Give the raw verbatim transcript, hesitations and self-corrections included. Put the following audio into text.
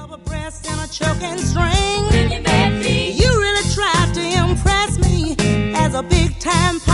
Rubber breast and a choking string. You really tried to impress me as a big time